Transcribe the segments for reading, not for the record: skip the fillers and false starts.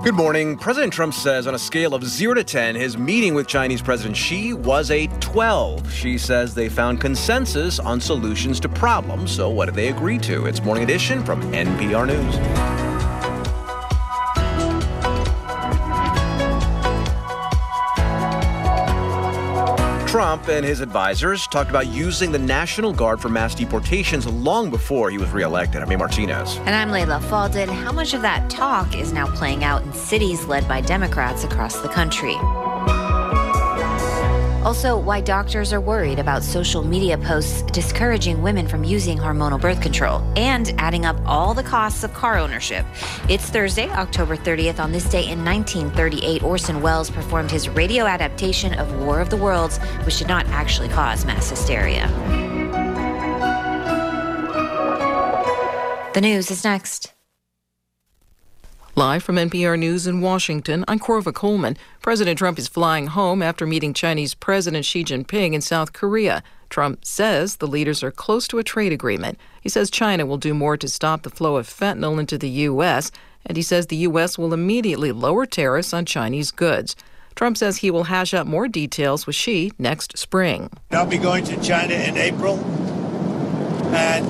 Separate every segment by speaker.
Speaker 1: Good morning. President Trump says on a scale of 0 to 10, his meeting with Chinese President Xi was a 12. Xi says they found consensus on solutions to problems. So what did they agree to? It's Morning Edition from NPR News. Trump and his advisors talked about using the National Guard for mass deportations long before he was reelected. I'm A. Martinez.
Speaker 2: And I'm Layla Faldin. How much of that talk is now playing out in cities led by Democrats across the country? Also, why doctors are worried about social media posts discouraging women from using hormonal birth control and adding up all the costs of car ownership. It's Thursday, October 30th. On this day in 1938, Orson Welles performed his radio adaptation of War of the Worlds, which did not actually cause mass hysteria. The news is next.
Speaker 3: Live from NPR News in Washington, I'm Corva Coleman. President Trump is flying home after meeting Chinese President Xi Jinping in South Korea. Trump says the leaders are close to a trade agreement. He says China will do more to stop the flow of fentanyl into the U.S., and he says the U.S. will immediately lower tariffs on Chinese goods. Trump says he will hash out more details with Xi next spring.
Speaker 4: I'll be going to China in April, and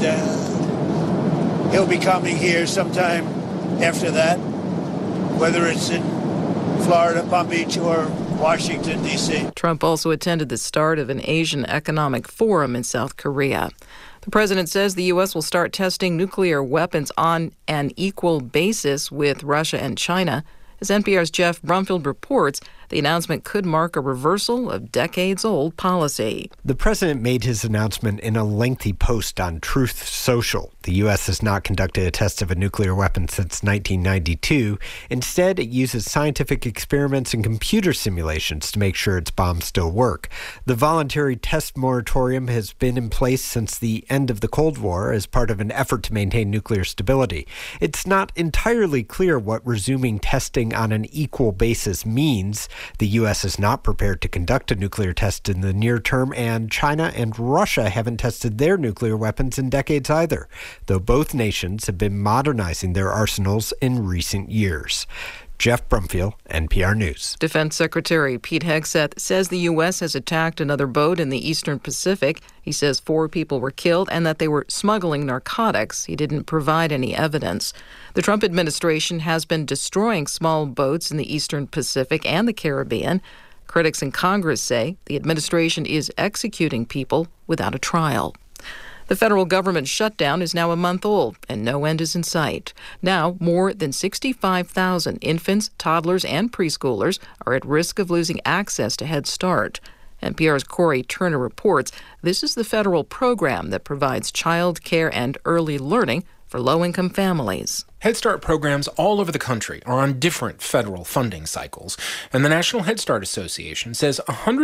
Speaker 4: he'll be coming here sometime after that, whether it's in Florida, Palm Beach, or Washington, D.C.
Speaker 3: Trump also attended the start of an Asian Economic Forum in South Korea. The president says the U.S. will start testing nuclear weapons on an equal basis with Russia and China. As NPR's Jeff Brumfield reports, the announcement could mark a reversal of decades-old policy.
Speaker 5: The president made his announcement in a lengthy post on Truth Social. The U.S. has not conducted a test of a nuclear weapon since 1992. Instead, it uses scientific experiments and computer simulations to make sure its bombs still work. The voluntary test moratorium has been in place since the end of the Cold War as part of an effort to maintain nuclear stability. It's not entirely clear what resuming testing on an equal basis means. The U.S. is not prepared to conduct a nuclear test in the near term, and China and Russia haven't tested their nuclear weapons in decades either, though both nations have been modernizing their arsenals in recent years. Jeff Brumfield, NPR News.
Speaker 3: Defense Secretary Pete Hegseth says the U.S. has attacked another boat in the Eastern Pacific. He says 4 people were killed and that they were smuggling narcotics. He didn't provide any evidence. The Trump administration has been destroying small boats in the Eastern Pacific and the Caribbean. Critics in Congress say the administration is executing people without a trial. The federal government shutdown is now a month old, and no end is in sight. Now, more than 65,000 infants, toddlers, and preschoolers are at risk of losing access to Head Start. NPR's Corey Turner reports this is the federal program that provides child care and early learning for low-income families.
Speaker 6: Head Start programs all over the country are on different federal funding cycles, and the National Head Start Association says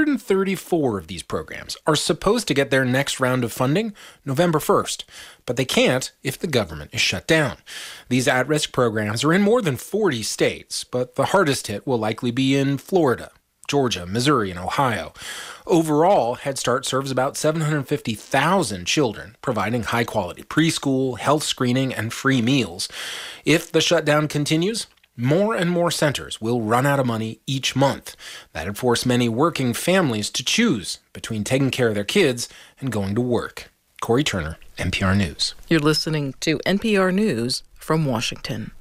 Speaker 6: 134 of these programs are supposed to get their next round of funding November 1st, but they can't if the government is shut down. These at-risk programs are in more than 40 states, but the hardest hit will likely be in Florida, Georgia, Missouri, and Ohio. Overall, Head Start serves about 750,000 children, providing high-quality preschool, health screening, and free meals. If the shutdown continues, more and more centers will run out of money each month. That'd force many working families to choose between taking care of their kids and going to work. Corey Turner, NPR News.
Speaker 3: You're listening to NPR News from Washington.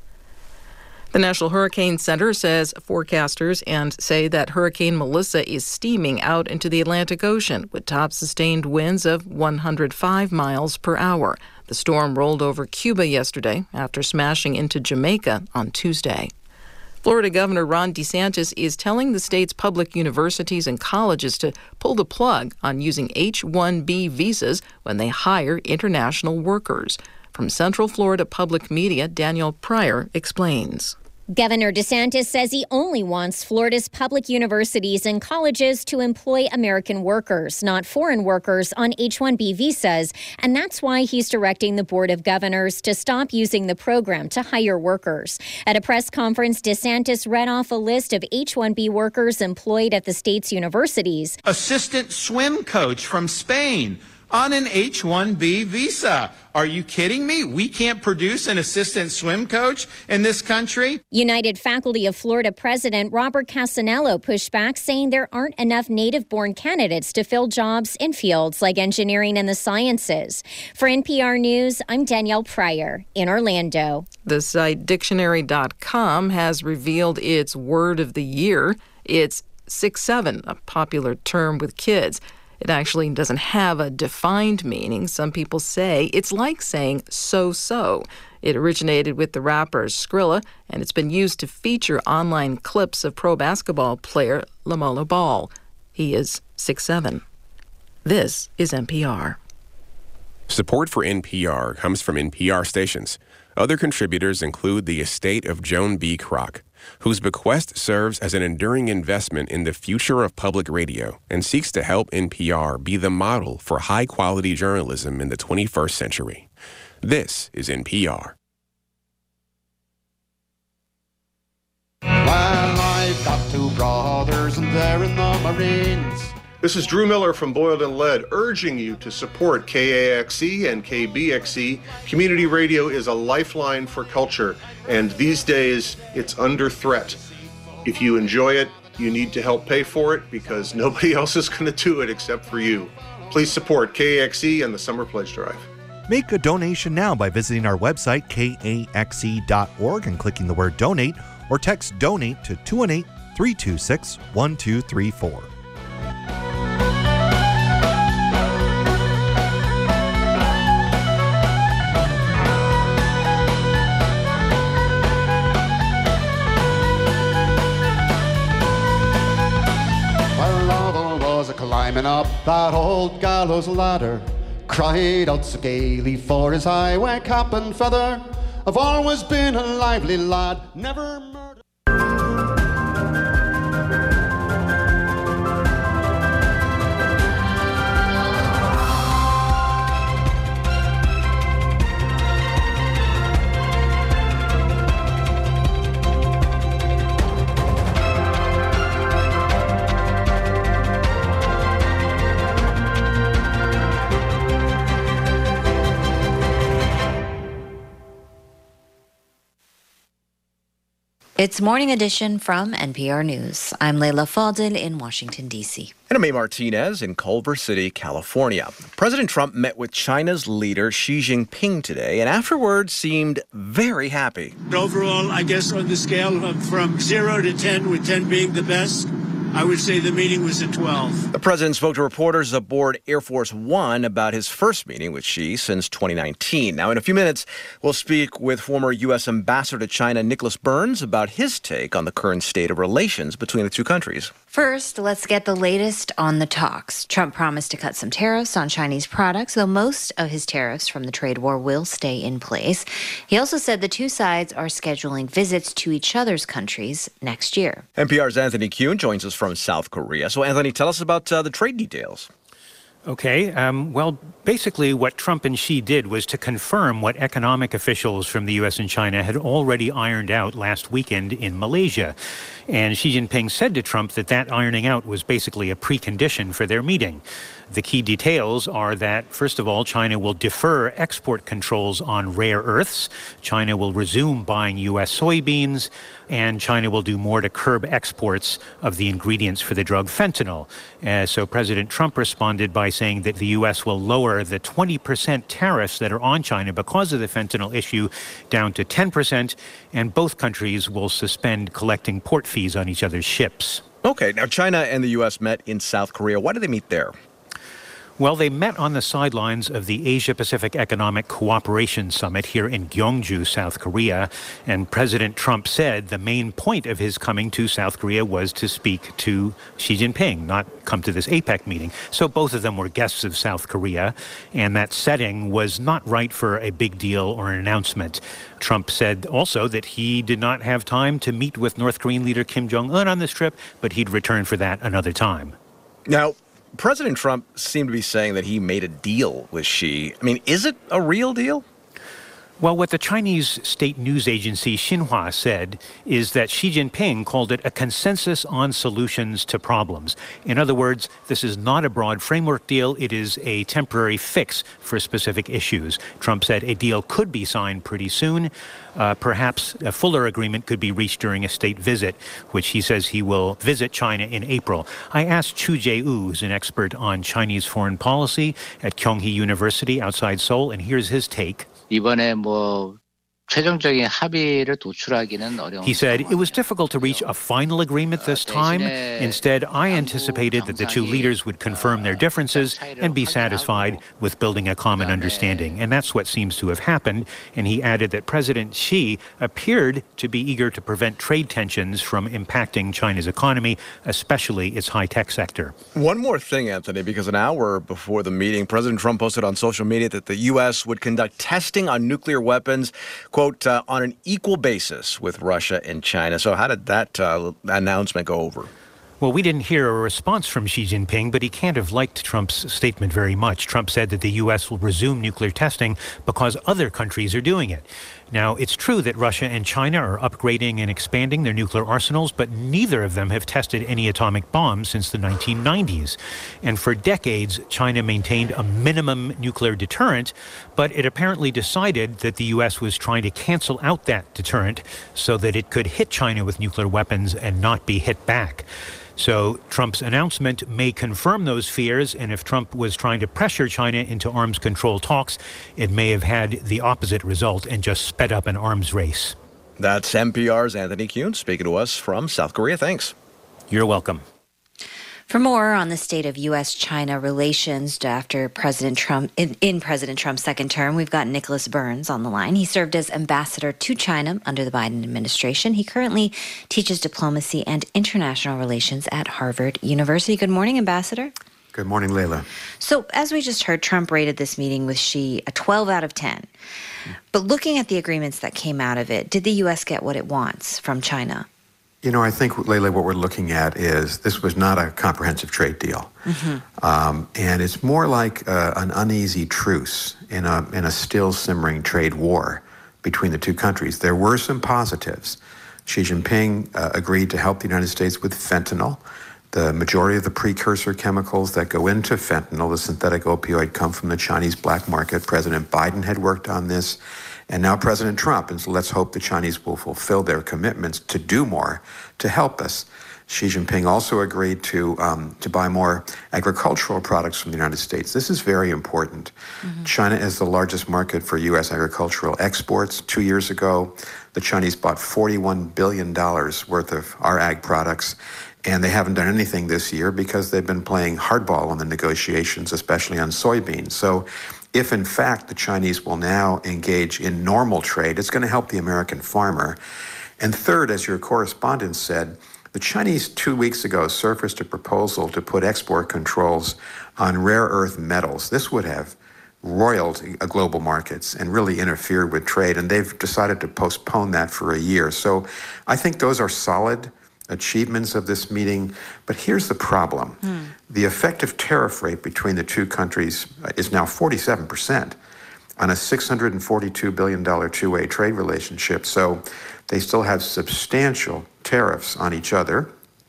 Speaker 3: The National Hurricane Center says forecasters say that Hurricane Melissa is steaming out into the Atlantic Ocean with top sustained winds of 105 miles per hour. The storm rolled over Cuba yesterday after smashing into Jamaica on Tuesday. Florida Governor Ron DeSantis is telling the state's public universities and colleges to pull the plug on using H-1B visas when they hire international workers. From Central Florida Public Media, Daniel Pryor explains.
Speaker 7: Governor DeSantis says he only wants Florida's public universities and colleges to employ American workers, not foreign workers on H-1B visas, and that's why he's directing the Board of Governors to stop using the program to hire workers. At a press conference, DeSantis read off a list of H-1B workers employed at the state's universities.
Speaker 8: Assistant swim coach from Spain, on an H-1B visa. Are you kidding me? We can't produce an assistant swim coach in this country?
Speaker 7: United Faculty of Florida President Robert Casanello pushed back, saying there aren't enough native-born candidates to fill jobs in fields like engineering and the sciences. For NPR News, I'm Danielle Pryor in Orlando.
Speaker 3: The site dictionary.com has revealed its word of the year. It's 6'7", a popular term with kids. It actually doesn't have a defined meaning. Some people say it's like saying so-so. It originated with the rapper Skrilla, and it's been used to feature online clips of pro basketball player LaMelo Ball. He is 6'7". This is NPR.
Speaker 9: Support for NPR comes from NPR stations. Other contributors include the estate of Joan B. Kroc, whose bequest serves as an enduring investment in the future of public radio and seeks to help NPR be the model for high-quality journalism in the 21st century. This is NPR.
Speaker 10: Well, I've got two brothers and they're in the Marines.
Speaker 11: This is Drew Miller from Boiled and Lead, urging you to support KAXE and KBXE. Community radio is a lifeline for culture, and these days, it's under threat. If you enjoy it, you need to help pay for it because nobody else is going to do it except for you. Please support KAXE and the Summer Pledge Drive.
Speaker 12: Make a donation now by visiting our website, kaxe.org, and clicking the word donate, or text donate to 218-326-1234.
Speaker 10: Climbing up that old gallows ladder, cried out so gaily for his highway cap and feather. I've always been a lively lad, never murdered.
Speaker 2: It's Morning Edition from NPR News. I'm Leila Fadel in Washington, D.C.
Speaker 1: And I'm A. Martinez in Culver City, California. President Trump met with China's leader Xi Jinping today and afterwards seemed very happy.
Speaker 4: Overall, I guess on the scale of from 0 to 10, with 10 being the best, I would say the meeting was a 12.
Speaker 1: The president spoke to reporters aboard Air Force One about his first meeting with Xi since 2019. Now, in a few minutes, we'll speak with former U.S. Ambassador to China Nicholas Burns about his take on the current state of relations between the two countries.
Speaker 2: First, let's get the latest on the talks. Trump promised to cut some tariffs on Chinese products, though most of his tariffs from the trade war will stay in place. He also said the two sides are scheduling visits to each other's countries next year.
Speaker 1: NPR's Anthony Kuhn joins us from South Korea. So, Anthony, tell us about the trade details.
Speaker 13: Okay. Well, basically what Trump and Xi did was to confirm what economic officials from the U.S. and China had already ironed out last weekend in Malaysia. And Xi Jinping said to Trump that that ironing out was basically a precondition for their meeting. The key details are that, first of all, China will defer export controls on rare earths. China will resume buying U.S. soybeans, and China will do more to curb exports of the ingredients for the drug fentanyl. So President Trump responded by saying that the U.S. will lower the 20% tariffs that are on China because of the fentanyl issue down to 10%, and both countries will suspend collecting port fees on each other's ships.
Speaker 1: Okay, now China and the U.S. met in South Korea. Why did they meet there?
Speaker 13: Well, they met on the sidelines of the Asia-Pacific Economic Cooperation Summit here in Gyeongju, South Korea. And President Trump said the main point of his coming to South Korea was to speak to Xi Jinping, not come to this APEC meeting. So both of them were guests of South Korea, and that setting was not right for a big deal or an announcement. Trump said also that he did not have time to meet with North Korean leader Kim Jong-un on this trip, but he'd return for that another time.
Speaker 1: Now, President Trump seemed to be saying that he made a deal with Xi. I mean, is it a real deal?
Speaker 13: Well, what the Chinese state news agency Xinhua said is that Xi Jinping called it a consensus on solutions to problems. In other words, this is not a broad framework deal. It is a temporary fix for specific issues. Trump said a deal could be signed pretty soon. Perhaps a fuller agreement could be reached during a state visit, which he says he will visit China in April. I asked Chu Jae-woo, who's an expert on Chinese foreign policy at Kyunghee University outside Seoul, and here's his take.
Speaker 14: 이번에 최종적인 합의를 도출하기는 어려운.
Speaker 13: He said it was difficult to reach a final agreement this time. Instead, I anticipated that the two leaders would confirm their differences and be satisfied with building a common understanding. And that's what seems to have happened. And he added that President Xi appeared to be eager to prevent trade tensions from impacting China's economy, especially its high-tech sector.
Speaker 1: One more thing, Anthony, because an hour before the meeting, President Trump posted on social media that the U.S. would conduct testing on nuclear weapons, quote, on an equal basis with Russia and China. So how did that announcement go over?
Speaker 13: Well, we didn't hear a response from Xi Jinping, but he can't have liked Trump's statement very much. Trump said that the U.S. will resume nuclear testing because other countries are doing it. Now, it's true that Russia and China are upgrading and expanding their nuclear arsenals, but neither of them have tested any atomic bombs since the 1990s. And for decades, China maintained a minimum nuclear deterrent, but it apparently decided that the U.S. was trying to cancel out that deterrent so that it could hit China with nuclear weapons and not be hit back. So Trump's announcement may confirm those fears, and if Trump was trying to pressure China into arms control talks, it may have had the opposite result and just sped up an arms race.
Speaker 1: That's NPR's Anthony Kuhn speaking to us from South Korea. Thanks.
Speaker 13: You're welcome.
Speaker 2: For more on the state of U.S.-China relations after President Trump, in President Trump's second term, we've got Nicholas Burns on the line. He served as ambassador to China under the Biden administration. He currently teaches diplomacy and international relations at Harvard University. Good morning, Ambassador.
Speaker 15: Good morning, Layla.
Speaker 2: So, as we just heard, Trump rated this meeting with Xi a 12 out of 10. But looking at the agreements that came out of it, did the U.S. get what it wants from China?
Speaker 15: You know, I think, Layla, what we're looking at is this was not a comprehensive trade deal. And it's more like an uneasy truce in a still simmering trade war between the two countries. There were some positives. Xi Jinping agreed to help the United States with fentanyl. The majority of the precursor chemicals that go into fentanyl, the synthetic opioid, come from the Chinese black market. President Biden had worked on this. And now President Trump, and so let's hope the Chinese will fulfill their commitments to do more to help us. Xi Jinping also agreed to buy more agricultural products from the United States. This is very important. China is the largest market for U.S. agricultural exports. 2 years ago, the Chinese bought $41 billion worth of our ag products, and they haven't done anything this year because they've been playing hardball on the negotiations, especially on soybeans. So if, in fact, the Chinese will now engage in normal trade, it's going to help the American farmer. And third, as your correspondent said, the Chinese 2 weeks ago surfaced a proposal to put export controls on rare earth metals. This would have roiled global markets and really interfered with trade, and they've decided to postpone that for a year. So I think those are solid achievements of this meeting. But here's the problem. The effective tariff rate between the two countries is now 47% on a $642 billion two-way trade relationship. So they still have substantial tariffs on each other.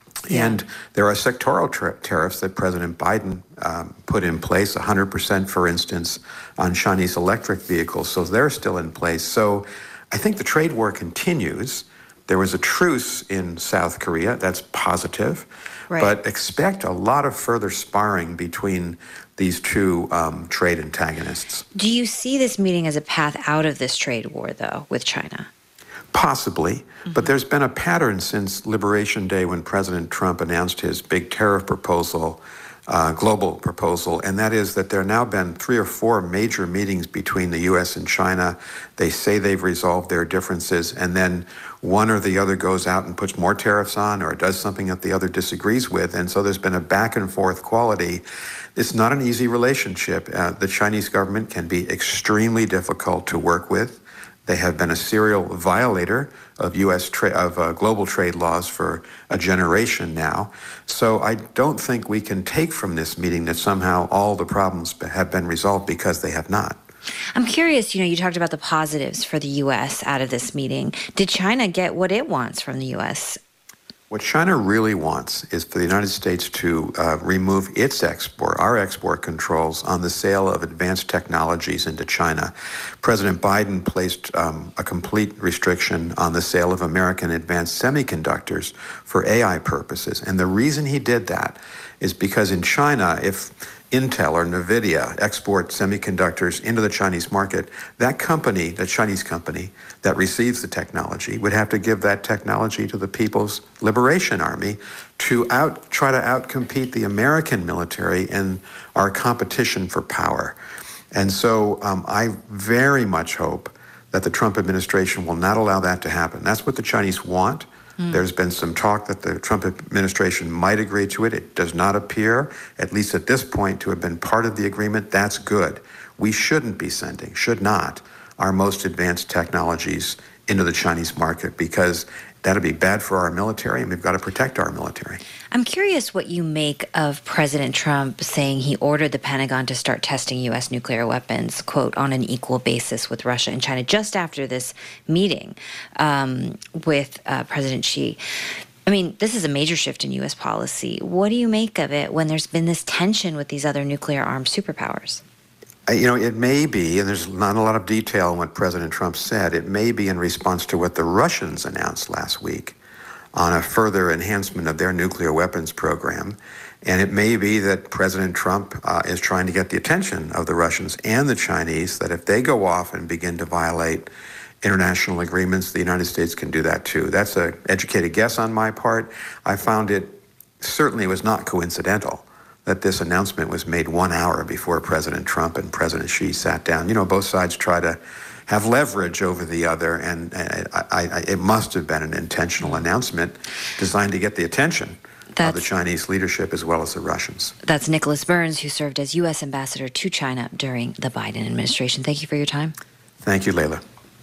Speaker 15: And there are sectoral tariffs that President Biden put in place, 100%, for instance, on Chinese electric vehicles. So they're still in place. So I think the trade war continues. There was a truce in South Korea. That's positive.
Speaker 2: Right.
Speaker 15: But expect a lot of further sparring between these two trade antagonists.
Speaker 2: Do you see this meeting as a path out of this trade war, though, with China?
Speaker 15: Possibly. But there's been a pattern since Liberation Day when President Trump announced his big tariff proposal, global proposal, and that is that there have now been 3 or 4 major meetings between the U.S. and China. They say they've resolved their differences, and then one or the other goes out and puts more tariffs on or does something that the other disagrees with. And so there's been a back and forth quality. It's not an easy relationship. The Chinese government can be extremely difficult to work with. They have been a serial violator of global trade laws for a generation now. So I don't think we can take from this meeting that somehow all the problems have been resolved, because they have not.
Speaker 2: I'm curious, you talked about the positives for the U.S. out of this meeting. Did China get what it wants from the U.S.?
Speaker 15: What China really wants is for the United States to remove our export controls on the sale of advanced technologies into China. President Biden placed a complete restriction on the sale of American advanced semiconductors for AI purposes. And the reason he did that is because in China, if Intel or NVIDIA export semiconductors into the Chinese market, that company, the Chinese company that receives the technology, would have to give that technology to the People's Liberation Army to try to outcompete the American military in our competition for power. And so I very much hope that the Trump administration will not allow that to happen. That's what the Chinese want. There's been some talk that the Trump administration might agree to it. It does not appear, at least at this point, to have been part of the agreement. That's good. We should not, our most advanced technologies into the Chinese market, because that'd be bad for our military, and we've got to protect our military.
Speaker 2: I'm curious what you make of President Trump saying he ordered the Pentagon to start testing U.S. nuclear weapons, quote, on an equal basis with Russia and China, just after this meeting with President Xi. I mean, this is a major shift in U.S. policy. What do you make of it when there's been this tension with these other nuclear-armed superpowers?
Speaker 15: It may be, and there's not a lot of detail in what President Trump said, it may be in response to what the Russians announced last week on a further enhancement of their nuclear weapons program. And it may be that President Trump is trying to get the attention of the Russians and the Chinese, that if they go off and begin to violate international agreements, the United States can do that too. That's an educated guess on my part. I found it certainly was not coincidental that this announcement was made 1 hour before President Trump and President Xi sat down. Both sides try to have leverage over the other, and it must have been an intentional announcement designed to get the attention of the Chinese leadership as well as the Russians.
Speaker 2: That's Nicholas Burns, who served as U.S. ambassador to China during the Biden administration. Thank you for your time.
Speaker 15: Thank you, Layla.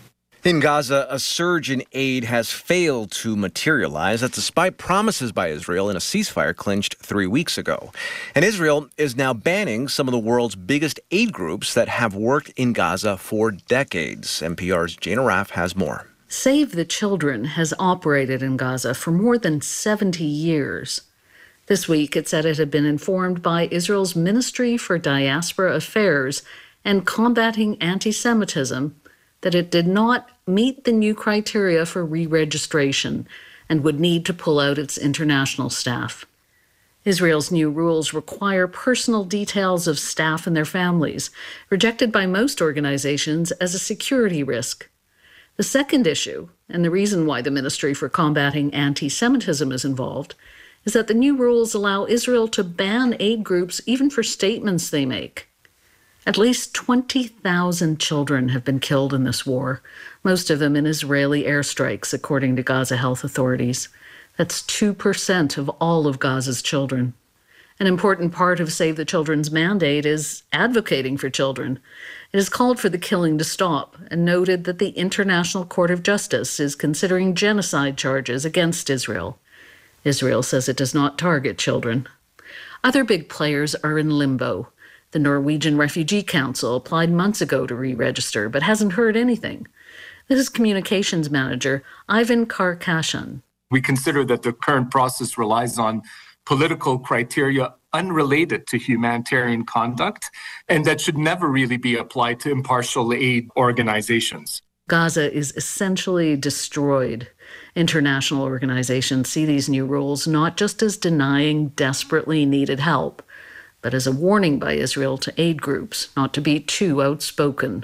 Speaker 1: In Gaza, a surge in aid has failed to materialize. That's despite promises by Israel in a ceasefire clinched 3 weeks ago. And Israel is now banning some of the world's biggest aid groups that have worked in Gaza for decades. NPR's Jana Raff has more.
Speaker 16: Save the Children has operated in Gaza for more than 70 years. This week, it said it had been informed by Israel's Ministry for Diaspora Affairs and Combating Anti-Semitism that it did not meet the new criteria for re-registration and would need to pull out its international staff. Israel's new rules require personal details of staff and their families, rejected by most organizations as a security risk. The second issue, and the reason why the Ministry for Combating Anti-Semitism is involved, is that the new rules allow Israel to ban aid groups even for statements they make. At least 20,000 children have been killed in this war, most of them in Israeli airstrikes, according to Gaza health authorities. That's 2% of all of Gaza's children. An important part of Save the Children's mandate is advocating for children. It has called for the killing to stop and noted that the International Court of Justice is considering genocide charges against Israel. Israel says it does not target children. Other big players are in limbo. The Norwegian Refugee Council applied months ago to re-register, but hasn't heard anything. This is communications manager Ivan Karkashan.
Speaker 17: We consider that the current process relies on political criteria unrelated to humanitarian conduct, and that should never really be applied to impartial aid organizations.
Speaker 16: Gaza is essentially destroyed. International organizations see these new rules not just as denying desperately needed help, but as a warning by Israel to aid groups not to be too outspoken.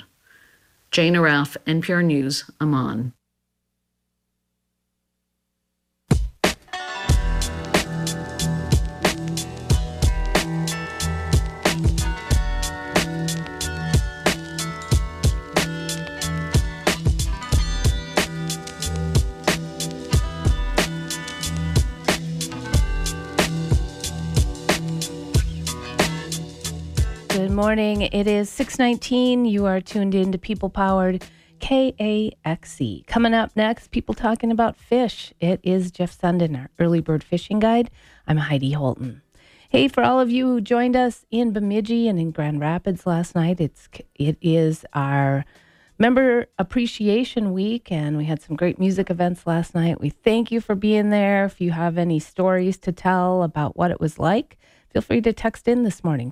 Speaker 16: Jana Raff, NPR News, Amman.
Speaker 18: Good morning. It is 6:19. You are tuned in to People Powered KAXE. Coming up next, people talking about fish. It is Jeff Sundin, our early bird fishing guide. I'm Heidi Holton. Hey, for all of you who joined us in Bemidji and in Grand Rapids last night, it is our Member Appreciation Week, and we had some great music events last night. We thank you for being there. If you have any stories to tell about what it was like, feel free to text in this morning,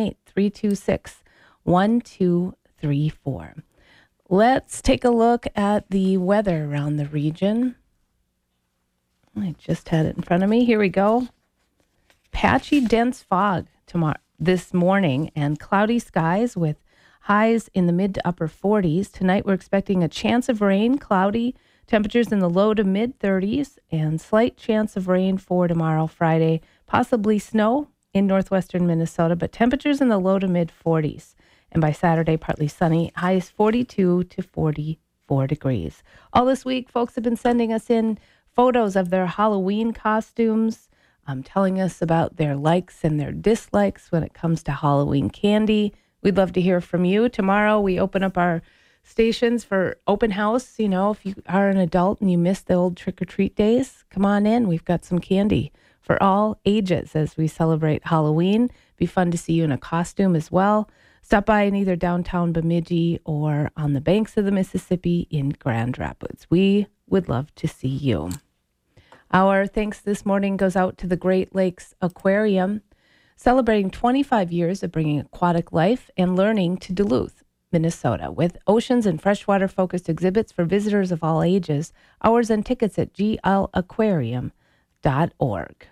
Speaker 18: 218-326-1234. Let's take a look at the weather around the region. I just had it in front of me. Here we go. Patchy, dense fog this morning and cloudy skies with highs in the mid to upper 40s. Tonight, we're expecting a chance of rain, cloudy, temperatures in the low to mid 30s, and slight chance of rain for tomorrow, Friday. Possibly snow in northwestern Minnesota, but temperatures in the low to mid 40s. And by Saturday, partly sunny, highs 42 to 44 degrees. All this week, folks have been sending us in photos of their Halloween costumes, telling us about their likes and their dislikes when it comes to Halloween candy. We'd love to hear from you. Tomorrow, we open up our stations for open house. You know, if you are an adult and you miss the old trick-or-treat days, come on in. We've got some candy for all ages as we celebrate Halloween. Be fun to see you in a costume as well. Stop by in either downtown Bemidji or on the banks of the Mississippi in Grand Rapids. We would love to see you. Our thanks this morning goes out to the Great Lakes Aquarium, celebrating 25 years of bringing aquatic life and learning to Duluth, Minnesota, with oceans and freshwater-focused exhibits for visitors of all ages. Hours and tickets at glaquarium.org.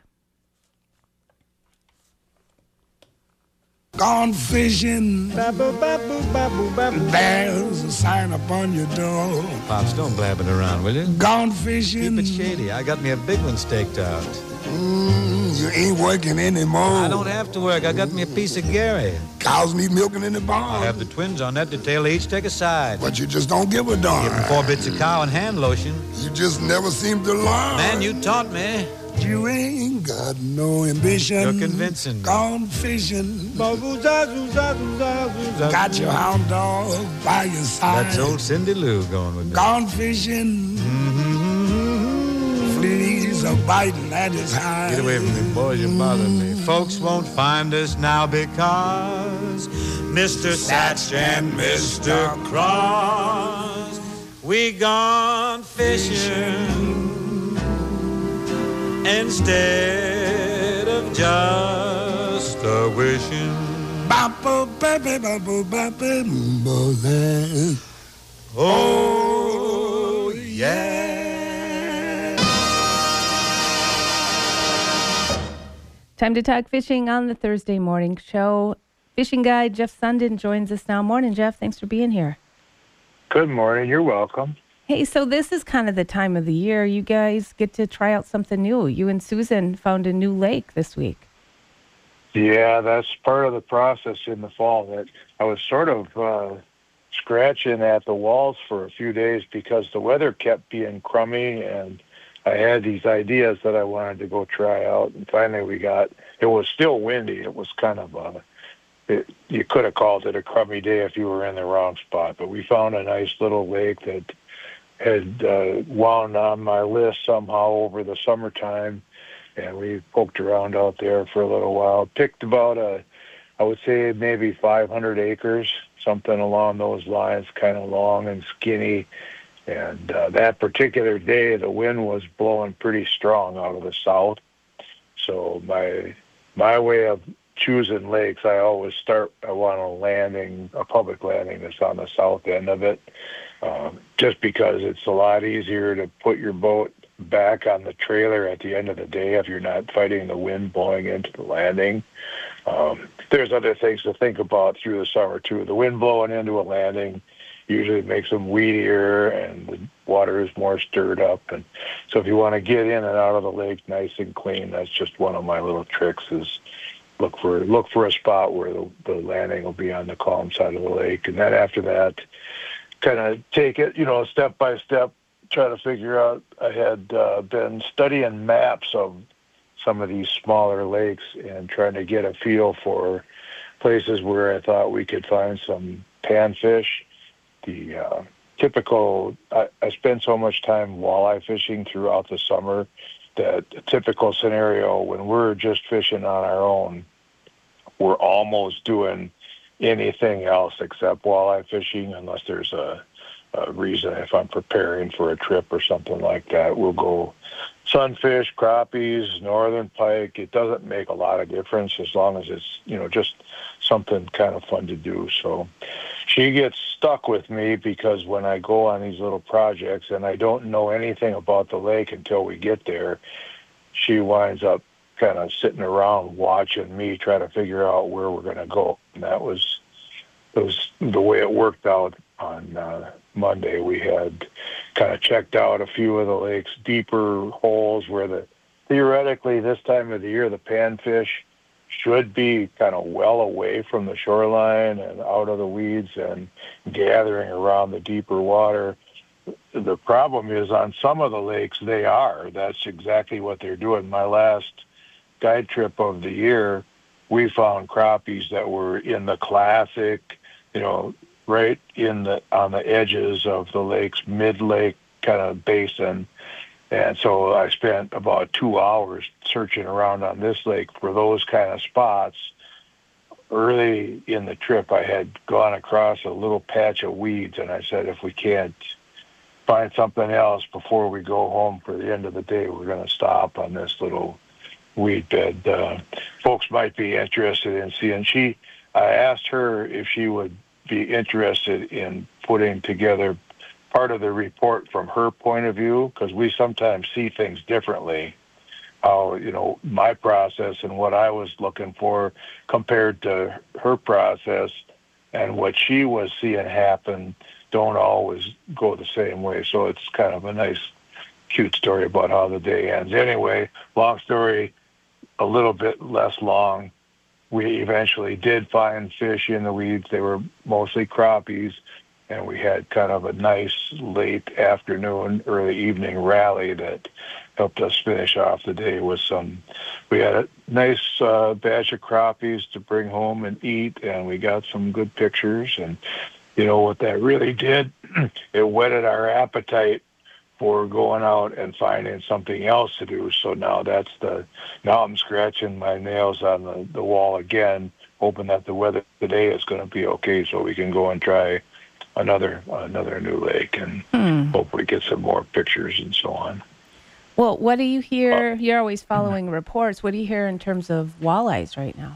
Speaker 19: Gone fishing, there's a sign upon your door.
Speaker 20: Pops, don't blab it around, will you?
Speaker 19: Gone fishing.
Speaker 20: Keep it shady. I got me a big one staked out.
Speaker 19: You ain't working anymore.
Speaker 20: I don't have to work. I got me a piece of Gary.
Speaker 19: Cows need milking in the barn.
Speaker 20: I have the twins on that detail. They each take a side.
Speaker 19: But you just don't give a darn.
Speaker 20: Give them 4 bits of cow and hand lotion.
Speaker 19: You just never seem to learn.
Speaker 20: Man, you taught me.
Speaker 19: You ain't got no ambition.
Speaker 20: You're convincing.
Speaker 19: Gone fishing. Got your hound dog by your side.
Speaker 20: That's old Cindy Lou going with me.
Speaker 19: Gone fishing. Fleas are biting at his hide.
Speaker 20: Get away from me, boys. You bother me. Folks won't find us now because Mr. Satch and Mr. Cross, we gone fishing. Instead of just a wishing. Oh, yeah.
Speaker 18: Time to talk fishing on the Thursday morning show. Fishing guide Jeff Sundin joins us now. Morning, Jeff. Thanks for being here.
Speaker 21: Good morning. You're welcome.
Speaker 18: Hey, so this is kind of the time of the year you guys get to try out something new. You and Susan found a new lake this week.
Speaker 21: Yeah, that's part of the process in the fall. That I was sort of scratching at the walls for a few days because the weather kept being crummy, and I had these ideas that I wanted to go try out. And finally it was still windy. It was kind of you could have called it a crummy day if you were in the wrong spot. But we found a nice little lake that had wound on my list somehow over the summertime, and we poked around out there for a little while. Picked about I would say maybe 500 acres, something along those lines, kind of long and skinny. And that particular day, the wind was blowing pretty strong out of the south. So my way of choosing lakes, I always I want a public landing that's on the south end of it. Just because it's a lot easier to put your boat back on the trailer at the end of the day if you're not fighting the wind blowing into the landing. There's other things to think about through the summer, too. The wind blowing into a landing usually makes them weedier and the water is more stirred up. And so if you want to get in and out of the lake nice and clean, that's just one of my little tricks is look for a spot where the landing will be on the calm side of the lake. And then after that, kind of take it, step by step, try to figure out. I had been studying maps of some of these smaller lakes and trying to get a feel for places where I thought we could find some panfish. The typical, I spend so much time walleye fishing throughout the summer that a typical scenario when we're just fishing on our own, we're almost doing anything else except walleye fishing unless there's a reason. If I'm preparing for a trip or something like that, we'll go sunfish, crappies, northern pike. It doesn't make a lot of difference as long as it's, just something kind of fun to do. So she gets stuck with me because when I go on these little projects and I don't know anything about the lake until we get there, she winds up kind of sitting around watching me try to figure out where we're going to go. And that was the way it worked out on Monday. We had kind of checked out a few of the lake's deeper holes where theoretically this time of the year the panfish should be kind of well away from the shoreline and out of the weeds and gathering around the deeper water. The problem is on some of the lakes they are. That's exactly what they're doing. My last guide trip of the year, we found crappies that were in the classic, right on the edges of the lake's mid-lake kind of basin. And so I spent about 2 hours searching around on this lake for those kind of spots. Early in the trip, I had gone across a little patch of weeds, and I said, if we can't find something else before we go home for the end of the day, we're going to stop on this little weed bed. Folks might be interested in seeing. I asked her if she would be interested in putting together part of the report from her point of view, because we sometimes see things differently. How, my process and what I was looking for compared to her process and what she was seeing happen don't always go the same way. So it's kind of a nice, cute story about how the day ends. Anyway, long story, a little bit less long. We eventually did find fish in the weeds. They were mostly crappies, and we had kind of a nice late afternoon, early evening rally that helped us finish off the day with we had a nice batch of crappies to bring home and eat, and we got some good pictures. And what that really did, it whetted our appetite for going out and finding something else to do. So now now I'm scratching my nails on the wall again, hoping that the weather today is going to be okay so we can go and try another new lake and hopefully get some more pictures and so on.
Speaker 18: Well, what do you hear? You're always following reports. What do you hear in terms of walleyes right now?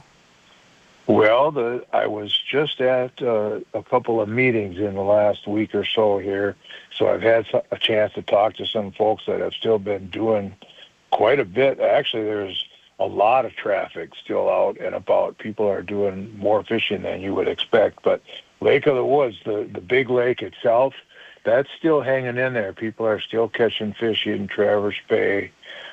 Speaker 21: Well, I was just at a couple of meetings in the last week or so here, so I've had a chance to talk to some folks that have still been doing quite a bit. Actually, there's a lot of traffic still out and about. People are doing more fishing than you would expect, but Lake of the Woods, the big lake itself, that's still hanging in there. People are still catching fish in Traverse Bay,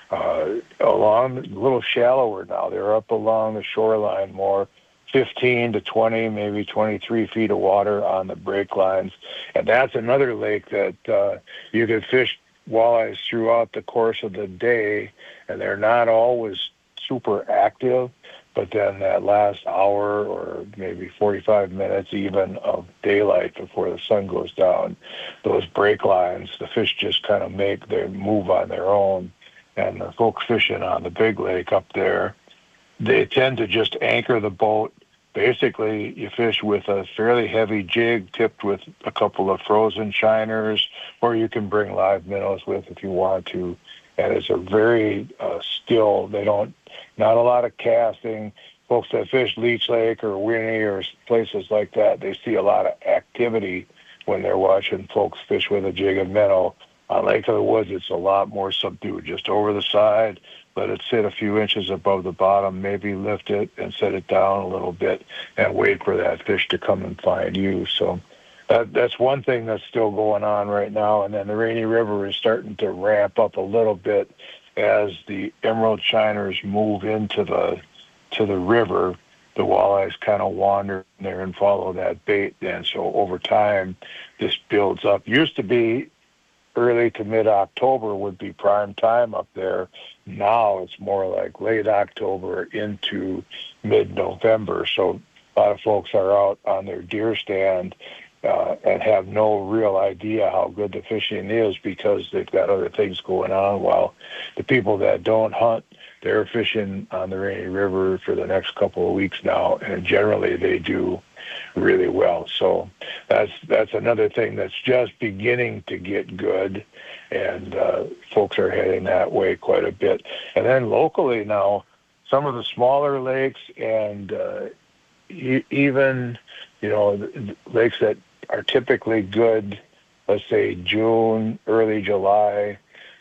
Speaker 21: along a little shallower now. They're up along the shoreline more, 15 to 20, maybe 23 feet of water on the break lines. And that's another lake that you can fish walleyes throughout the course of the day, and they're not always super active. But then that last hour or maybe 45 minutes even of daylight before the sun goes down, those break lines, the fish just kind of make their move on their own. And the folks fishing on the big lake up there, they tend to just anchor the boat. Basically, you fish with a fairly heavy jig tipped with a couple of frozen shiners, or you can bring live minnows with if you want to. And it's a very still, not a lot of casting. Folks that fish Leech Lake or Winnie or places like that, they see a lot of activity when they're watching folks fish with a jig of minnow. On Lake of the Woods, it's a lot more subdued, just over the side, let it sit a few inches above the bottom, maybe lift it and set it down a little bit and wait for that fish to come and find you. So that's one thing that's still going on right now. And then the Rainy River is starting to ramp up a little bit as the emerald shiners move into the river. The walleyes kind of wander in there and follow that bait. And so over time, this builds up. Used to be early to mid-October would be prime time up there. Now it's more like late October into mid-November. So a lot of folks are out on their deer stand and have no real idea how good the fishing is because they've got other things going on, while the people that don't hunt, they're fishing on the Rainy River for the next couple of weeks now, and generally they do really well. So that's another thing that's just beginning to get good, and folks are heading that way quite a bit. And then locally now, some of the smaller lakes and even, lakes that are typically good, let's say June, early July,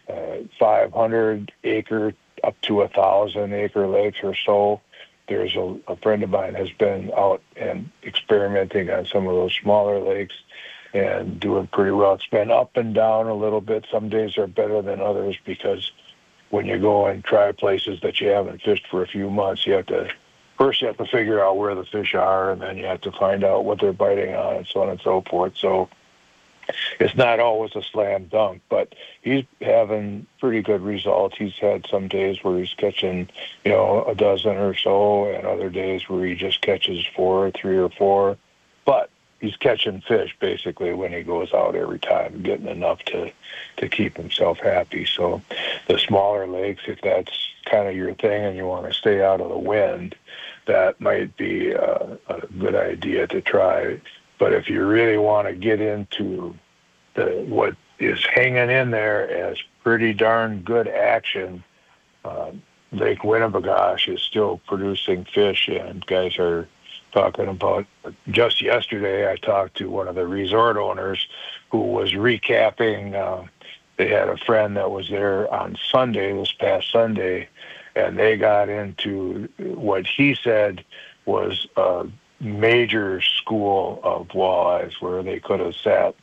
Speaker 21: 500 acre up to 1,000 acre lakes or so. There's a friend of mine has been out and experimenting on some of those smaller lakes and doing pretty well. It's been up and down a little bit. Some days are better than others because when you go and try places that you haven't fished for a few months, you have to figure out where the fish are, and then you have to find out what they're biting on and so on and so forth. So it's not always a slam dunk, but he's having pretty good results. He's had some days where he's catching, a dozen or so, and other days where he just catches 3 or 4. But he's catching fish basically when he goes out every time, getting enough to keep himself happy. So the smaller lakes, if that's kind of your thing and you want to stay out of the wind, that might be a good idea to try. But if you really want to get into what is hanging in there as pretty darn good action, Lake Winnebagosh is still producing fish, and guys are talking about. Just yesterday, I talked to one of the resort owners who was recapping. They had a friend that was there on Sunday, this past Sunday, and they got into what he said was a major school of walleyes where they could have sat.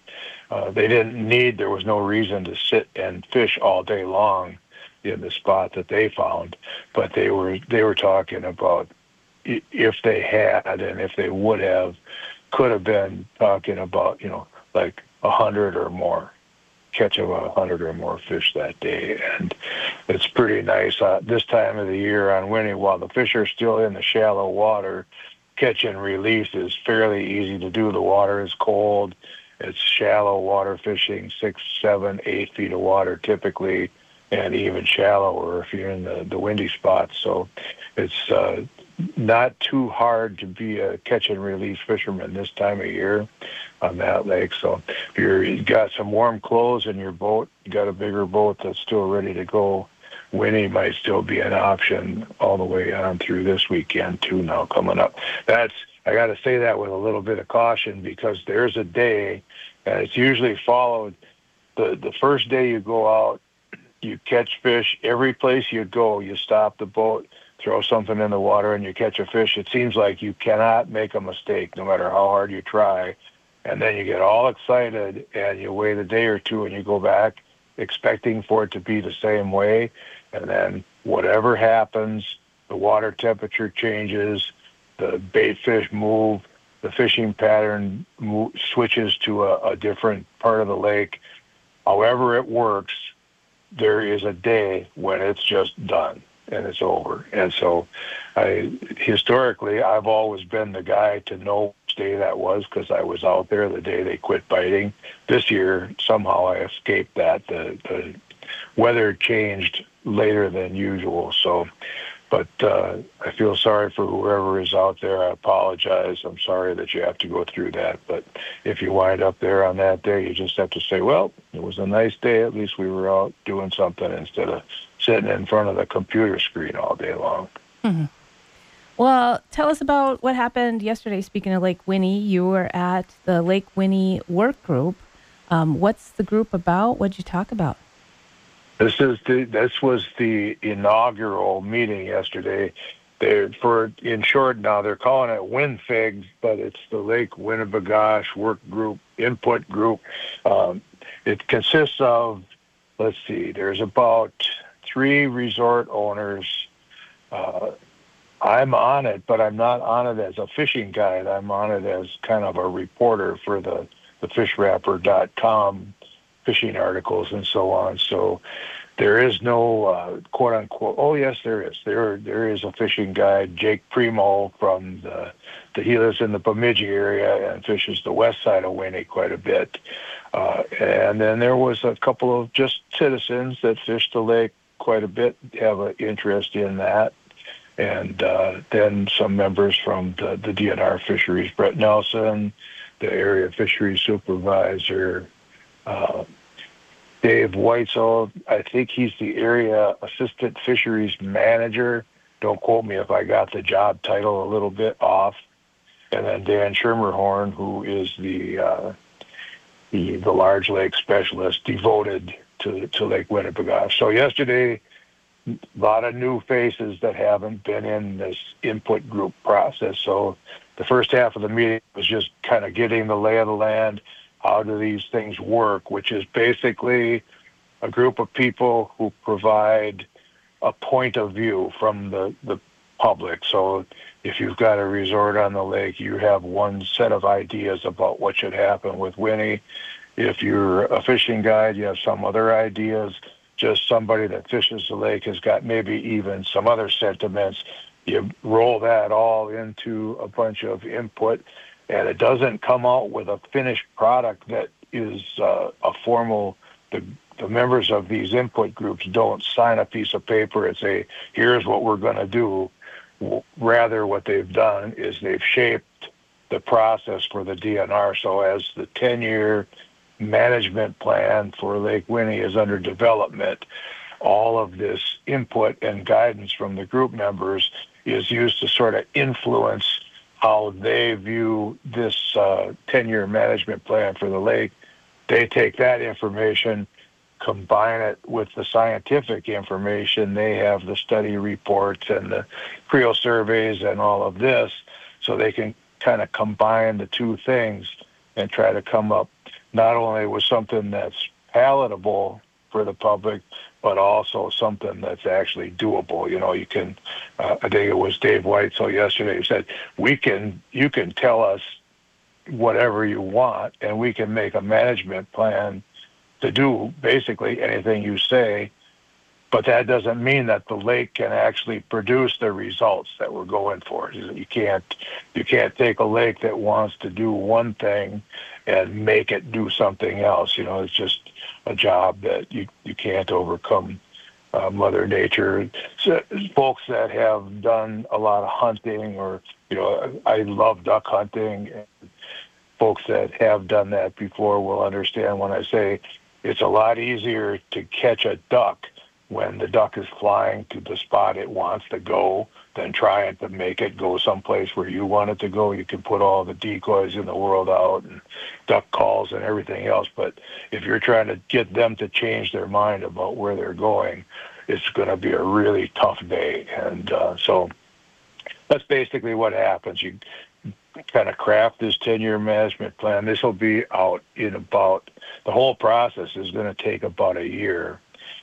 Speaker 21: There was no reason to sit and fish all day long in the spot that they found, but they were talking about if they had and if they would have, could have been talking about, like 100 or more, catch of 100 or more fish that day. And it's pretty nice this time of the year on Winnie, while the fish are still in the shallow water, catch and release is fairly easy to do. The water is cold. It's shallow water fishing, 6, 7, 8 feet of water typically, and even shallower if you're in the windy spots. So it's not too hard to be a catch and release fisherman this time of year on that lake. So if you've got some warm clothes in your boat, you got a bigger boat that's still ready to go, Winnie might still be an option all the way on through this weekend too now coming up. I got to say that with a little bit of caution because there's a day, and it's usually followed, the first day you go out, you catch fish. Every place you go, you stop the boat, throw something in the water, and you catch a fish. It seems like you cannot make a mistake no matter how hard you try. And then you get all excited, and you wait a day or two, and you go back expecting for it to be the same way. And then whatever happens, the water temperature changes, the bait fish move, the fishing pattern switches to a different part of the lake. However it works, there is a day when it's just done and it's over. And so historically, I've always been the guy to know which day that was because I was out there the day they quit biting. This year, somehow I escaped that. The weather changed later than usual. But I feel sorry for whoever is out there. I apologize. I'm sorry that you have to go through that. But if you wind up there on that day, you just have to say, well, it was a nice day. At least we were out doing something instead of sitting in front of the computer screen all day long.
Speaker 18: Mm-hmm. Well, tell us about what happened yesterday. Speaking of Lake Winnie, you were at the Lake Winnie work group. What's the group about? What'd you talk about?
Speaker 21: This was the inaugural meeting yesterday. In short now, they're calling it WinFig, but it's the Lake Winnebagosh Work Group, Input Group. It consists of, there's about 3 resort owners. I'm on it, but I'm not on it as a fishing guide. I'm on it as kind of a reporter for the FishWrapper.com fishing articles and so on. So There is no quote unquote. Oh yes, there is. There is a fishing guide, Jake Primo from he lives in the Bemidji area and fishes the west side of Winnie quite a bit. And then there was a couple of just citizens that fish the lake quite a bit, have an interest in that. And then some members from the DNR fisheries, Brett Nelson, the area fisheries supervisor, Dave Weitzel, I think he's the area assistant fisheries manager. Don't quote me if I got the job title a little bit off. And then Dan Schermerhorn, who is the large lake specialist devoted to Lake Winnipegosh. So yesterday, a lot of new faces that haven't been in this input group process. So the first half of the meeting was just kind of getting the lay of the land. How do these things work, which is basically a group of people who provide a point of view from the public. So if you've got a resort on the lake, you have one set of ideas about what should happen with Winnie. If you're a fishing guide, you have some other ideas. Just somebody that fishes the lake has got maybe even some other sentiments. You roll that all into a bunch of input, and it doesn't come out with a finished product that is a formal. The members of these input groups don't sign a piece of paper and say, here's what we're going to do. Rather, what they've done is they've shaped the process for the DNR. So as the 10-year management plan for Lake Winnie is under development, all of this input and guidance from the group members is used to sort of influence how they view this 10-year management plan for the lake. They take that information, combine it with the scientific information. They have the study reports and the CREO surveys and all of this, so they can kind of combine the two things and try to come up not only with something that's palatable for the public, but also something that's actually doable. You know, you can, I think it was Dave Weitzel yesterday who said, you can tell us whatever you want, and we can make a management plan to do basically anything you say, but that doesn't mean that the lake can actually produce the results that we're going for. You can't take a lake that wants to do one thing and make it do something else. You know, it's just a job that you can't overcome Mother Nature. So, folks that have done a lot of hunting, or, you know, I love duck hunting, and folks that have done that before will understand when I say it's a lot easier to catch a duck when the duck is flying to the spot it wants to go than trying to make it go someplace where you want it to go. You can put all the decoys in the world out and duck calls and everything else, but if you're trying to get them to change their mind about where they're going, it's going to be a really tough day. And so that's basically what happens. You kind of craft this 10-year management plan. This will be out in about, the whole process is going to take about a year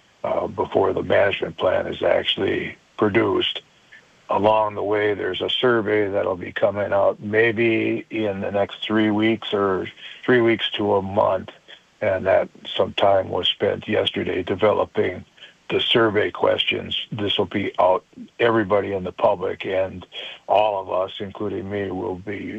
Speaker 21: before the management plan is actually produced. Along the way, there's a survey that'll be coming out maybe in the next 3 weeks or 3 weeks to a month, and that some time was spent yesterday developing the survey questions. This will be out, everybody in the public and all of us, including me, will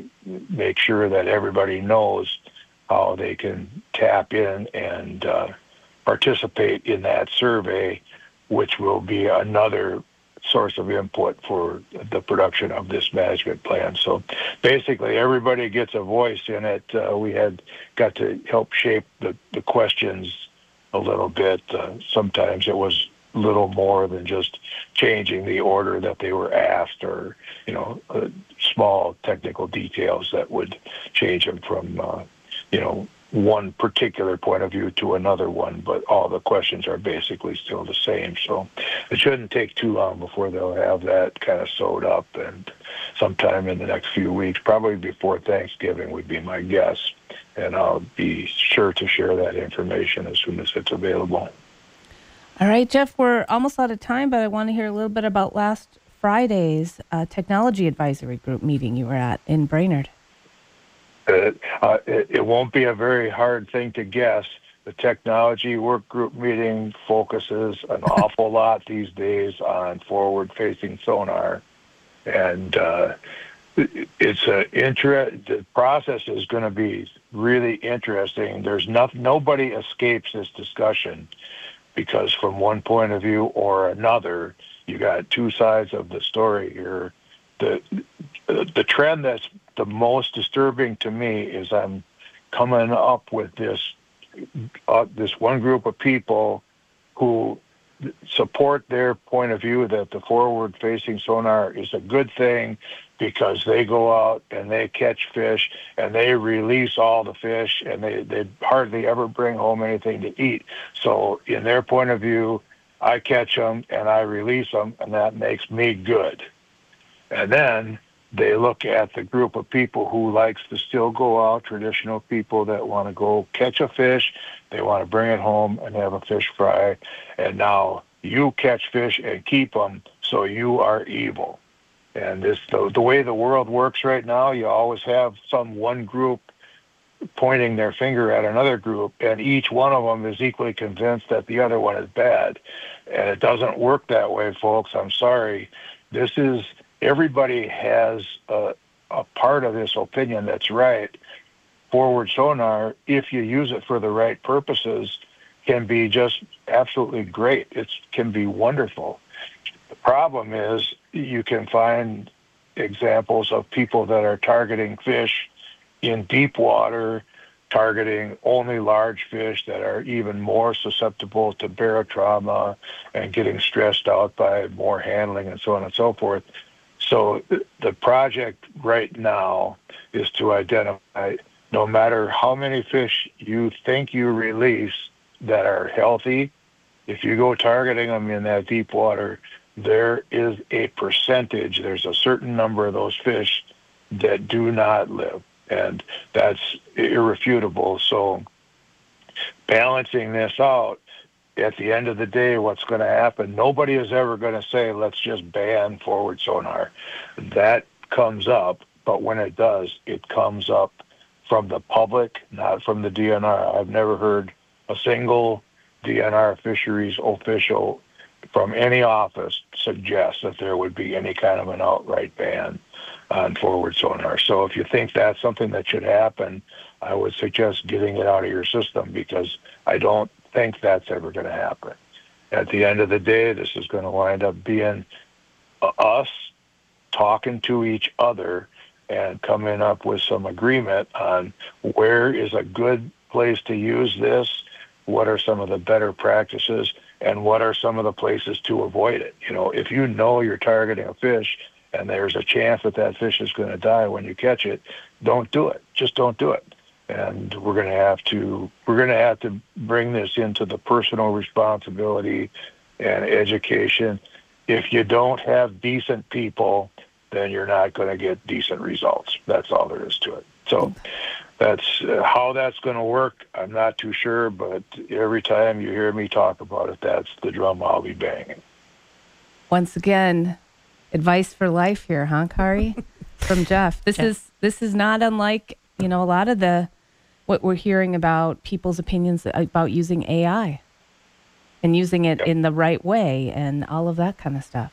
Speaker 21: make sure that everybody knows how they can tap in and participate in that survey, which will be another source of input for the production of this management plan. So basically everybody gets a voice in it. We had got to help shape the questions a little bit. Sometimes it was a little more than just changing the order that they were asked, or, you know, small technical details that would change them from, you know, one particular point of view to another one, but all the questions are basically still the same. So it shouldn't take too long before they'll have that kind of sewed up, and sometime in the next few weeks, probably before Thanksgiving would be my guess. And I'll be sure to share that information as soon as it's available.
Speaker 18: All right, Jeff, we're almost out of time, but I want to hear a little bit about last Friday's technology advisory group meeting you were at in Brainerd.
Speaker 21: It won't be a very hard thing to guess. the technology work group meeting focuses an awful lot these days on forward-facing sonar, and the process is going to be really interesting. There's nobody escapes this discussion, because from one point of view or another, you got two sides of the story here. The trend that's the most disturbing to me is I'm coming up with this one group of people who support their point of view that the forward-facing sonar is a good thing because they go out and they catch fish and they release all the fish and they hardly ever bring home anything to eat. So in their point of view, I catch them and I release them, and that makes me good. And then they look at the group of people who likes to still go out, traditional people that want to go catch a fish, they want to bring it home and have a fish fry, and now you catch fish and keep them, so you are evil. And the way the world works right now, you always have one group pointing their finger at another group, and each one of them is equally convinced that the other one is bad. And it doesn't work that way, folks. I'm sorry. Everybody has a part of this opinion that's right. Forward sonar, if you use it for the right purposes, can be just absolutely great. It can be wonderful. The problem is you can find examples of people that are targeting fish in deep water, targeting only large fish that are even more susceptible to barotrauma and getting stressed out by more handling and so on and so forth. So the project right now is to identify, no matter how many fish you think you release that are healthy, if you go targeting them in that deep water, there is a percentage, there's a certain number of those fish that do not live, and that's irrefutable. So balancing this out, at the end of the day, what's going to happen, nobody is ever going to say, let's just ban forward sonar. That comes up, but when it does, it comes up from the public, not from the DNR. I've never heard a single DNR fisheries official from any office suggest that there would be any kind of an outright ban on forward sonar. So if you think that's something that should happen, I would suggest getting it out of your system, because I don't think that's ever going to happen. At the end of the day, this is going to wind up being us talking to each other and coming up with some agreement on where is a good place to use this, what are some of the better practices, and what are some of the places to avoid it. You know, if you know you're targeting a fish and there's a chance that that fish is going to die when you catch it, don't do it. Just don't do it. And we're going to have to bring this into the personal responsibility and education. If you don't have decent people, then you're not going to get decent results. That's all there is to it. So that's how that's going to work. I'm not too sure, but every time you hear me talk about it, that's the drum I'll be banging.
Speaker 18: Once again, advice for life here, huh, Kari? From Jeff. This is not unlike, a lot of what we're hearing about people's opinions about using AI and using it in the right way and all of that kind of stuff.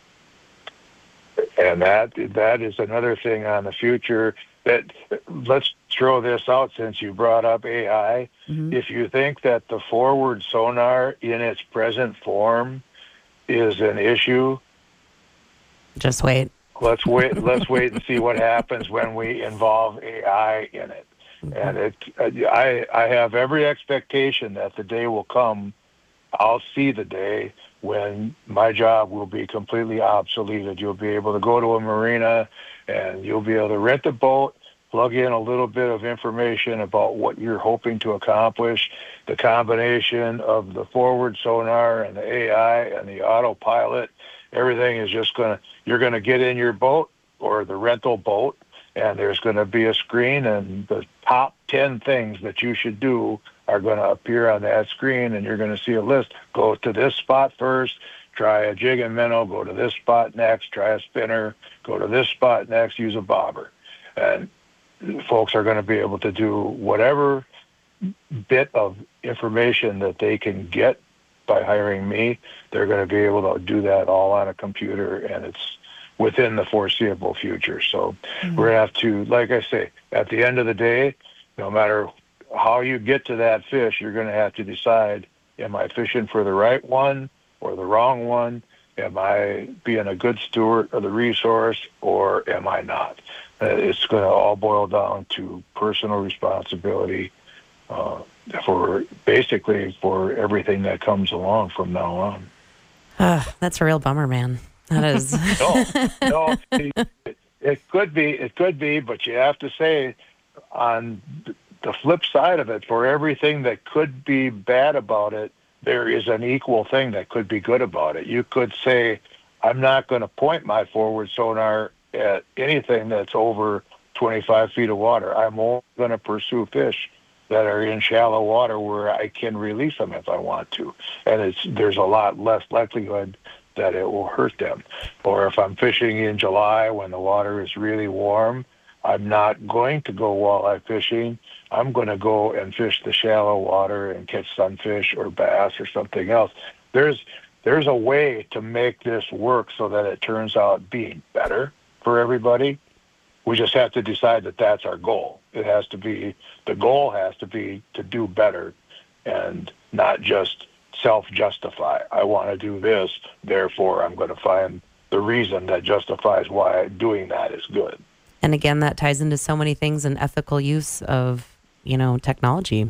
Speaker 21: And that is another thing on the future. That let's throw this out since you brought up AI. Mm-hmm. If you think that the forward sonar in its present form is an issue,
Speaker 5: just wait.
Speaker 21: Let's wait and see what happens when we involve AI in it. Mm-hmm. And I have every expectation that the day will come. I'll see the day when my job will be completely obsoleted. You'll be able to go to a marina and you'll be able to rent a boat, plug in a little bit of information about what you're hoping to accomplish. The combination of the forward sonar and the AI and the autopilot, everything is you're going to get in your boat or the rental boat, and there's going to be a screen, and the top 10 things that you should do are going to appear on that screen, and you're going to see a list. Go to this spot first, try a jig and minnow, go to this spot next, try a spinner, go to this spot next, use a bobber. And folks are going to be able to do whatever bit of information that they can get by hiring me, they're going to be able to do that all on a computer, and it's within the foreseeable future. So we're going to have to, like I say, at the end of the day, no matter how you get to that fish, you're going to have to decide, am I fishing for the right one or the wrong one? Am I being a good steward of the resource, or am I not? It's going to all boil down to personal responsibility for everything that comes along from now on.
Speaker 5: That's a real bummer, man. That is.
Speaker 21: No, it could be, but you have to say, on the flip side of it, for everything that could be bad about it, there is an equal thing that could be good about it. You could say, I'm not going to point my forward sonar at anything that's over 25 feet of water. I'm only going to pursue fish that are in shallow water where I can release them if I want to. And there's a lot less likelihood that it will hurt them. Or if I'm fishing in July when the water is really warm, I'm not going to go walleye fishing. I'm going to go and fish the shallow water and catch sunfish or bass or something else. There's a way to make this work so that it turns out being better for everybody. We just have to decide that that's our goal. The goal has to be to do better and not just self-justify. I want to do this, therefore I'm going to find the reason that justifies why doing that is good.
Speaker 5: And again, that ties into so many things and ethical use of, technology.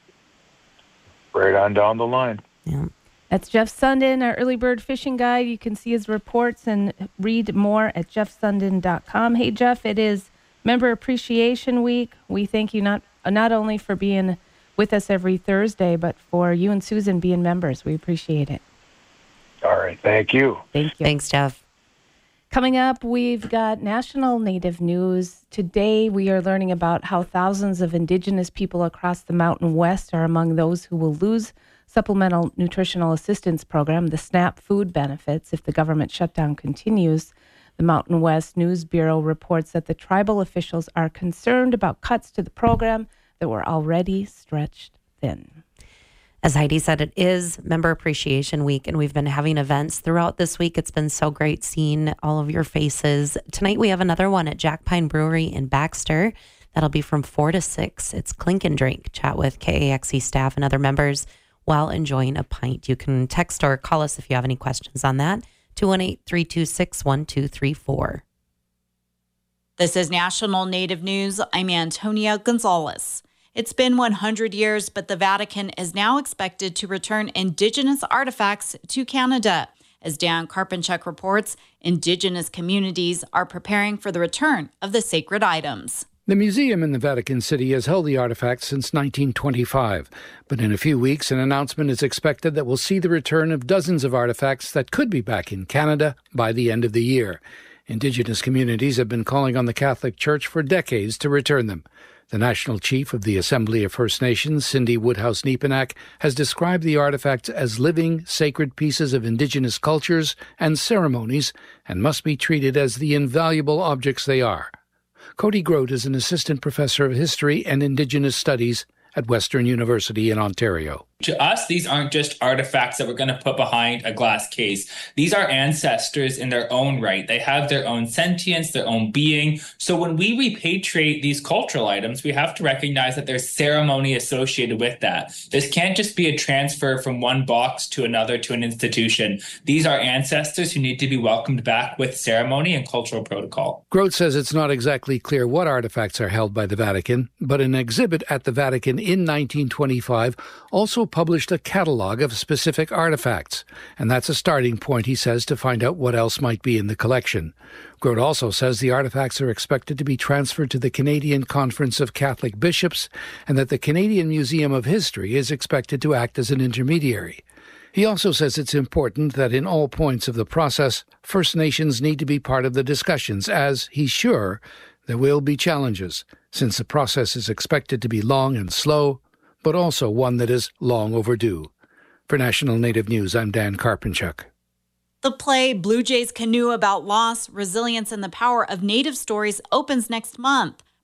Speaker 21: Right on down the line.
Speaker 5: Yeah.
Speaker 18: That's Jeff Sundin, our early bird fishing guide. You can see his reports and read more at jeffsundin.com. Hey, Jeff, it is Member Appreciation Week. We thank you not only for being with us every Thursday, but for you and Susan being members. We appreciate it.
Speaker 21: All right. Thank you.
Speaker 18: Thank you.
Speaker 5: Thanks, Jeff.
Speaker 18: Coming up, we've got National Native News. Today, we are learning about how thousands of Indigenous people across the Mountain West are among those who will lose Supplemental Nutritional Assistance Program, the SNAP food benefits, if the government shutdown continues. The Mountain West News Bureau reports that the tribal officials are concerned about cuts to the program that were already stretched thin.
Speaker 5: As Heidi said, it is Member Appreciation Week, and we've been having events throughout this week. It's been so great seeing all of your faces. Tonight we have another one at Jack Pine Brewery in Baxter. That'll be from 4 to 6. It's Clink and Drink. Chat with KAXE staff and other members while enjoying a pint. You can text or call us if you have any questions on that. 218-326-1234.
Speaker 6: This is National Native News. I'm Antonia Gonzalez. It's been 100 years, but the Vatican is now expected to return Indigenous artifacts to Canada. As Dan Karpinchuk reports, Indigenous communities are preparing for the return of the sacred items.
Speaker 22: The museum in the Vatican City has held the artifacts since 1925, but in a few weeks an announcement is expected that will see the return of dozens of artifacts that could be back in Canada by the end of the year. Indigenous communities have been calling on the Catholic Church for decades to return them. The National Chief of the Assembly of First Nations, Cindy Woodhouse-Nepenak, has described the artifacts as living, sacred pieces of Indigenous cultures and ceremonies and must be treated as the invaluable objects they are. Cody Grote is an assistant professor of history and Indigenous studies at Western University in Ontario.
Speaker 23: To us, these aren't just artifacts that we're going to put behind a glass case. These are ancestors in their own right. They have their own sentience, their own being. So when we repatriate these cultural items, we have to recognize that there's ceremony associated with that. This can't just be a transfer from one box to another to an institution. These are ancestors who need to be welcomed back with ceremony and cultural protocol.
Speaker 22: Grote says it's not exactly clear what artifacts are held by the Vatican, but an exhibit at the Vatican in 1925 also published a catalog of specific artifacts, and that's a starting point, he says, to find out what else might be in the collection. Grote also says the artifacts are expected to be transferred to the Canadian Conference of Catholic Bishops and that the Canadian Museum of History is expected to act as an intermediary. He also says it's important that in all points of the process, First Nations need to be part of the discussions, as he's sure there will be challenges, since the process is expected to be long and slow, but also one that is long overdue. For National Native News, I'm Dan Karpinchuk.
Speaker 6: The play Blue Jays Canoe about loss, resilience, and the power of Native stories opens next month.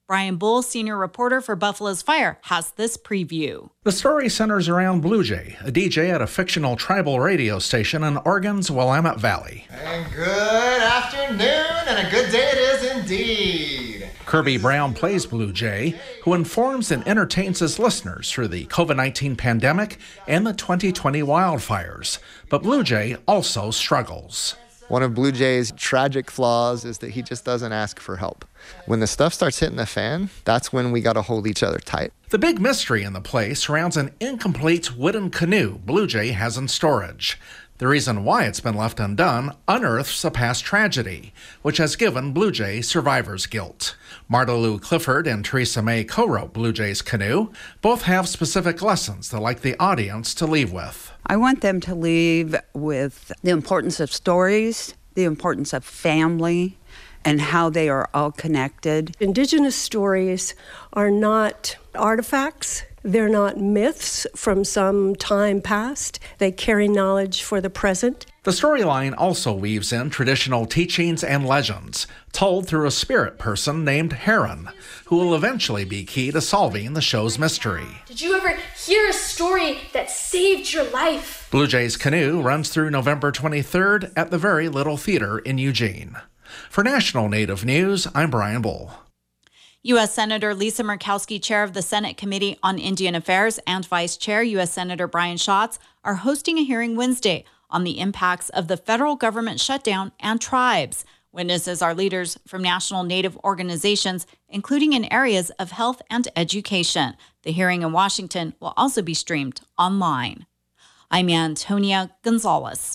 Speaker 6: Brian Bull, senior reporter for Buffalo's Fire, has this preview.
Speaker 3: The story centers around Blue Jay, a DJ at a fictional tribal radio station in Oregon's Willamette Valley.
Speaker 7: And good afternoon, and a good day it is indeed.
Speaker 3: Kirby Brown plays Blue Jay, who informs and entertains his listeners through the COVID-19 pandemic and the 2020 wildfires. But Blue Jay also struggles.
Speaker 7: One of Blue Jay's tragic flaws is that he just doesn't ask for help. When the stuff starts hitting the fan, that's when we got to hold each other tight.
Speaker 3: The big mystery in the play surrounds an incomplete wooden canoe Blue Jay has in storage. The reason why it's been left undone unearths a past tragedy, which has given Blue Jay survivor's guilt. Marta Lou Clifford and Theresa May co-wrote Blue Jay's Canoe. Both have specific lessons they'd like the audience to leave with.
Speaker 8: I want them to leave with the importance of stories, the importance of family, and how they are all connected.
Speaker 24: Indigenous stories are not artifacts. They're not myths from some time past. They carry knowledge for the present.
Speaker 3: The storyline also weaves in traditional teachings and legends, told through a spirit person named Heron, who will eventually be key to solving the show's mystery.
Speaker 25: Did you ever hear a story that saved your life?
Speaker 3: Blue Jay's Canoe runs through November 23rd at the Very Little Theater in Eugene. For National Native News, I'm Brian Bull.
Speaker 6: U.S. Senator Lisa Murkowski, chair of the Senate Committee on Indian Affairs, and Vice Chair U.S. Senator Brian Schatz are hosting a hearing Wednesday on the impacts of the federal government shutdown and tribes. Witnesses are leaders from national Native organizations, including in areas of health and education. The hearing in Washington will also be streamed online. I'm Antonia Gonzalez.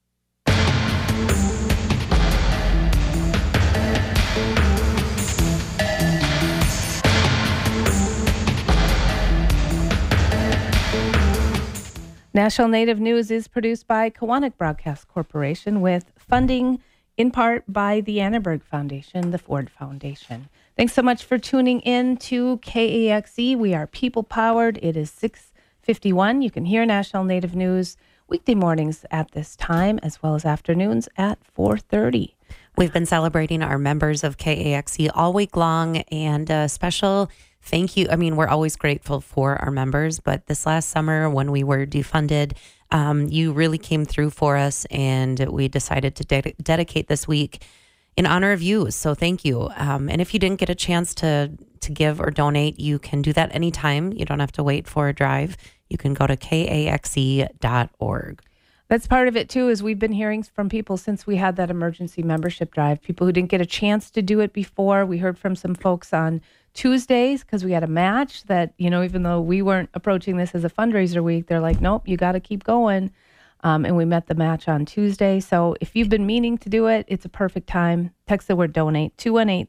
Speaker 18: National Native News is produced by Kawanak Broadcast Corporation with funding in part by the Annenberg Foundation, the Ford Foundation. Thanks so much for tuning in to KAXE. We are people-powered. It is 6:51. You can hear National Native News weekday mornings at this time, as well as afternoons at 4:30.
Speaker 5: We've been celebrating our members of KAXE all week long, and a special thank you. I mean, we're always grateful for our members, but this last summer when we were defunded, you really came through for us, and we decided to dedicate this week in honor of you. So thank you. And if you didn't get a chance to give or donate, you can do that anytime. You don't have to wait for a drive. You can go to kaxe.org.
Speaker 18: That's part of it, too, is we've been hearing from people since we had that emergency membership drive, people who didn't get a chance to do it before. We heard from some folks on Tuesdays because we had a match that, you know, even though we weren't approaching this as a fundraiser week, they're like, nope, you got to keep going. And we met the match on Tuesday. So if you've been meaning to do it, it's a perfect time. Text the word donate,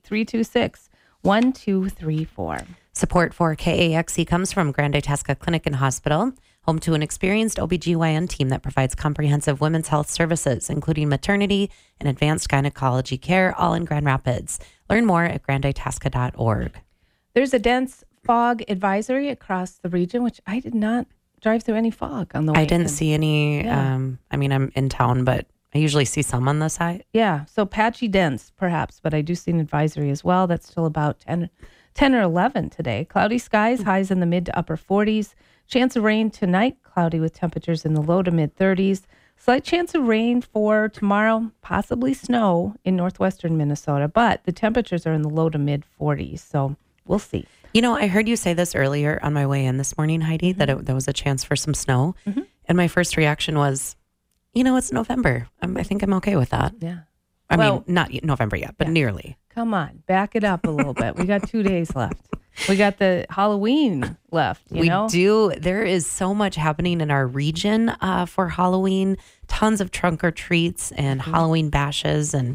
Speaker 18: 218-326-1234.
Speaker 5: Support for KAXE comes from Grand Itasca Clinic and Hospital, home to an experienced OBGYN team that provides comprehensive women's health services, including maternity and advanced gynecology care, all in Grand Rapids. Learn more at granditasca.org.
Speaker 18: There's a dense fog advisory across the region, which I did not drive through any fog on the way.
Speaker 5: I didn't see any. Yeah. I mean, I'm in town, but I usually see some on the side.
Speaker 18: Yeah, so patchy dense, perhaps, but I do see an advisory as well. That's still about 10 or 11 today. Cloudy skies, highs in the mid to upper 40s. Chance of rain tonight, cloudy with temperatures in the low to mid 30s. Slight chance of rain for tomorrow, possibly snow in northwestern Minnesota, but the temperatures are in the low to mid 40s, so we'll see.
Speaker 5: You know, I heard you say this earlier on my way in this morning, Heidi, that there was a chance for some snow. Mm-hmm. And my first reaction was, you know, it's November. I think I'm okay with that.
Speaker 18: Yeah.
Speaker 5: I mean, not November yet, but nearly.
Speaker 18: Come on, back it up a little bit. We got 2 days left. We got the Halloween left, you know?
Speaker 5: We do. There is so much happening in our region for Halloween. Tons of trunk or treats and Halloween bashes and,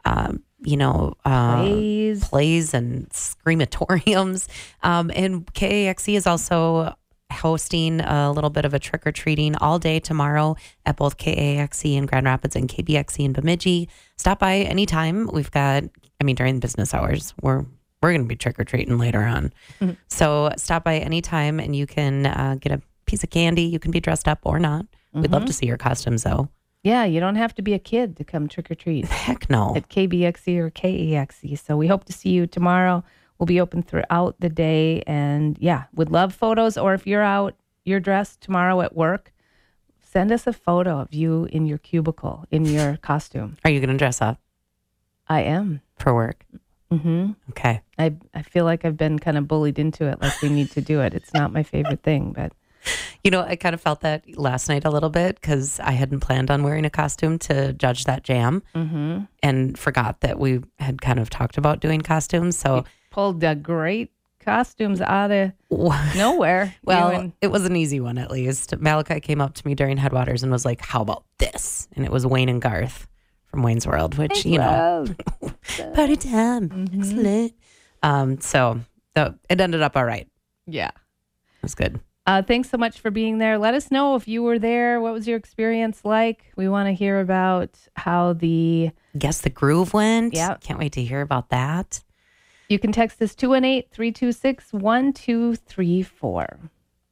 Speaker 5: plays and screamatoriums. And KAXE is also hosting a little bit of a trick-or-treating all day tomorrow at both KAXE in Grand Rapids and KBXE in Bemidji. Stop by anytime. We've got, during business hours, we're going to be trick-or-treating later on. Mm-hmm. So stop by anytime and you can get a piece of candy. You can be dressed up or not. Mm-hmm. We'd love to see your costumes, though.
Speaker 18: Yeah, you don't have to be a kid to come trick-or-treat.
Speaker 5: Heck no.
Speaker 18: At KBXE or KAXE. So we hope to see you tomorrow. We'll be open throughout the day. And yeah, would love photos. Or if you're dressed tomorrow at work, send us a photo of you in your cubicle, in your costume.
Speaker 5: Are you going to dress up?
Speaker 18: I am.
Speaker 5: For work?
Speaker 18: Mm-hmm.
Speaker 5: Okay.
Speaker 18: I feel like I've been kind of bullied into it, like we need to do it. It's not my favorite thing, but...
Speaker 5: You know, I kind of felt that last night a little bit because I hadn't planned on wearing a costume to judge that jam and forgot that we had kind of talked about doing costumes. So
Speaker 18: you pulled the great costumes out of nowhere.
Speaker 5: Well, it was an easy one at least. Malachi came up to me during Headwaters and was like, how about this? And it was Wayne and Garth from Wayne's World, which, you know, party time. Excellent. So it ended up all right.
Speaker 18: Yeah.
Speaker 5: It was good.
Speaker 18: Thanks so much for being there. Let us know if you were there. What was your experience like? We want to hear about how the
Speaker 5: groove went.
Speaker 18: Yeah.
Speaker 5: Can't wait to hear about that.
Speaker 18: You can text us 218-326-1234.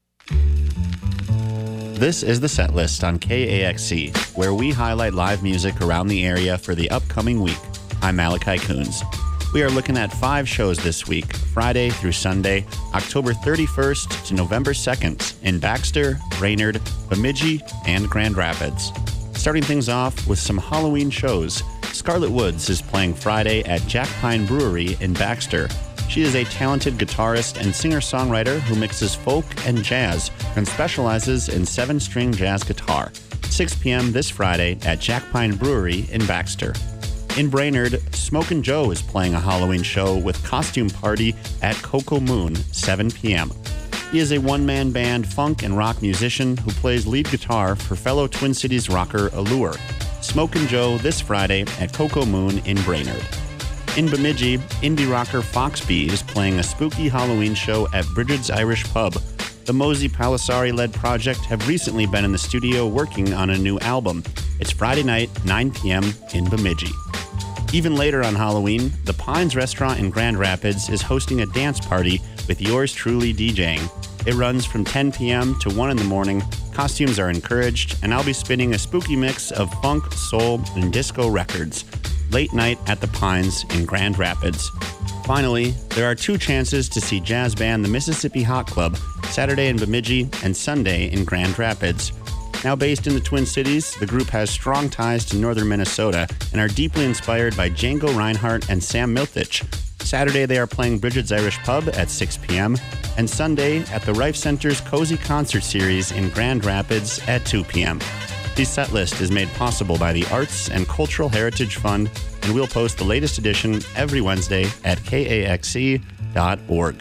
Speaker 4: This is the set list on KAXC, where we highlight live music around the area for the upcoming week. I'm Malachi Coons. We are looking at 5 shows this week, Friday through Sunday, October 31st to November 2nd in Baxter, Brainerd, Bemidji, and Grand Rapids. Starting things off with some Halloween shows, Scarlett Woods is playing Friday at Jack Pine Brewery in Baxter. She is a talented guitarist and singer-songwriter who mixes folk and jazz and specializes in 7-string jazz guitar. 6 p.m. this Friday at Jack Pine Brewery in Baxter. In Brainerd, Smokin' Joe is playing a Halloween show with Costume Party at Cocoa Moon, 7 p.m. He is a one-man band funk and rock musician who plays lead guitar for fellow Twin Cities rocker Allure. Smokin' Joe this Friday at Cocoa Moon in Brainerd. In Bemidji, indie rocker Foxbee is playing a spooky Halloween show at Bridget's Irish Pub. The Mosey Palisari-led project have recently been in the studio working on a new album. It's Friday night, 9 p.m. in Bemidji. Even later on Halloween, the Pines Restaurant in Grand Rapids is hosting a dance party with yours truly DJing. It runs from 10 p.m. to 1 in the morning. Costumes are encouraged, and I'll be spinning a spooky mix of funk, soul, and disco records. Late night at the Pines in Grand Rapids. Finally, there are 2 chances to see jazz band the Mississippi Hot Club, Saturday in Bemidji and Sunday in Grand Rapids. Now based in the Twin Cities, the group has strong ties to northern Minnesota and are deeply inspired by Django Reinhardt and Sam Miltich. Saturday, they are playing Bridget's Irish Pub at 6 p.m. and Sunday at the Rife Center's Cozy Concert Series in Grand Rapids at 2 p.m. The set list is made possible by the Arts and Cultural Heritage Fund, and we'll post the latest edition every Wednesday at kaxc.org.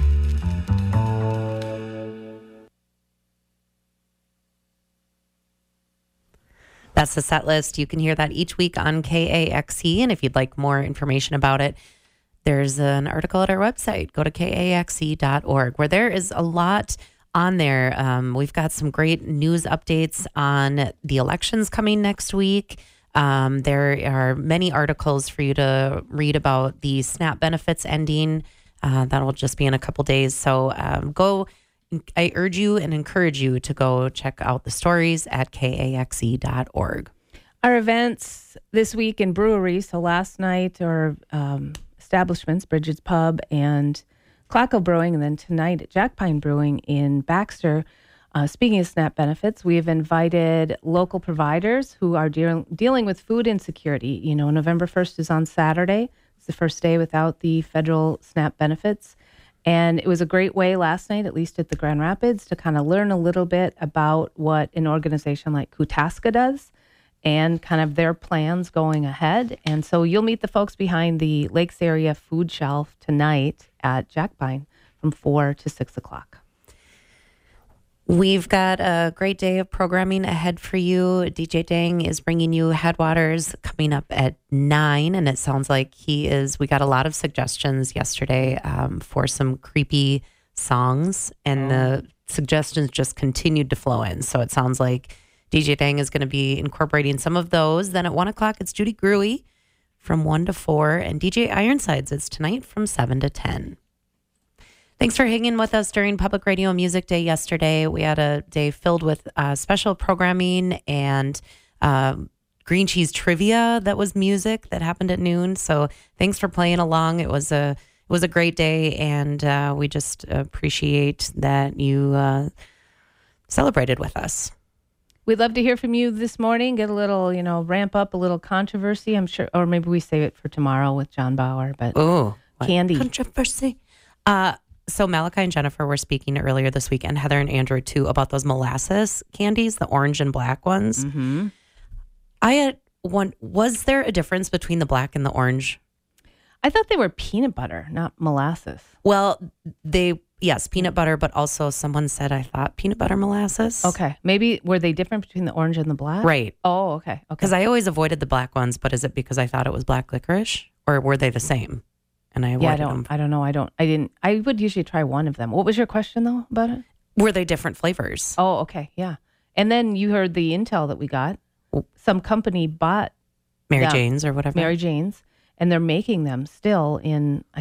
Speaker 5: That's the set list. You can hear that each week on KAXC. And if you'd like more information about it, there's an article at our website. Go to kaxc.org, where there is a lot on there. We've got some great news updates on the elections coming next week. There are many articles for you to read about the SNAP benefits ending. That'll just be in a couple days. So I urge you and encourage you to go check out the stories at kaxc.org.
Speaker 18: Our events this week in breweries. So last night, our establishments, Bridget's Pub and Clacko Brewing, and then tonight at Jack Pine Brewing in Baxter. Speaking of SNAP benefits, we have invited local providers who are dealing with food insecurity. You know, November 1st is on Saturday. It's the first day without the federal SNAP benefits. And it was a great way last night, at least at the Grand Rapids, to kind of learn a little bit about what an organization like Kutaska does and kind of their plans going ahead. And so you'll meet the folks behind the Lakes Area Food Shelf tonight at Jack Pine from 4 to 6 o'clock.
Speaker 5: We've got a great day of programming ahead for you. DJ Dang is bringing you Headwaters coming up at 9, and it sounds like we got a lot of suggestions yesterday for some creepy songs, and the suggestions just continued to flow in. So it sounds like DJ Dang is going to be incorporating some of those. Then at 1 o'clock, it's Judy Gruey from 1 to 4, and DJ Ironsides is tonight from 7 to 10. Thanks for hanging with us during Public Radio Music Day yesterday. We had a day filled with special programming and green cheese trivia that was music that happened at noon. So thanks for playing along. It was was a great day, and we just appreciate that you celebrated with us.
Speaker 18: We'd love to hear from you this morning. Get a little, ramp up a little controversy. I'm sure, or maybe we save it for tomorrow with John Bauer. But Candy
Speaker 5: controversy. So Malachi and Jennifer were speaking earlier this week, and Heather and Andrew too, about those molasses candies, the orange and black ones.
Speaker 18: Mm-hmm.
Speaker 5: I had one. Was there a difference between the black and the orange?
Speaker 18: I thought they were peanut butter, not molasses.
Speaker 5: Well, yes, peanut butter, but also someone said I thought peanut butter molasses.
Speaker 18: Okay. Maybe were they different between the orange and the black?
Speaker 5: Right.
Speaker 18: Oh, okay.
Speaker 5: Because I always avoided the black ones, but is it because I thought it was black licorice, or were they the same? And I avoided them.
Speaker 18: I don't know. I would usually try one of them. What was your question though about it?
Speaker 5: Were they different flavors?
Speaker 18: Oh, okay. Yeah. And then you heard the intel that we got. Some company bought
Speaker 5: Mary Jane's or whatever.
Speaker 18: Mary Jane's. And they're making them still in,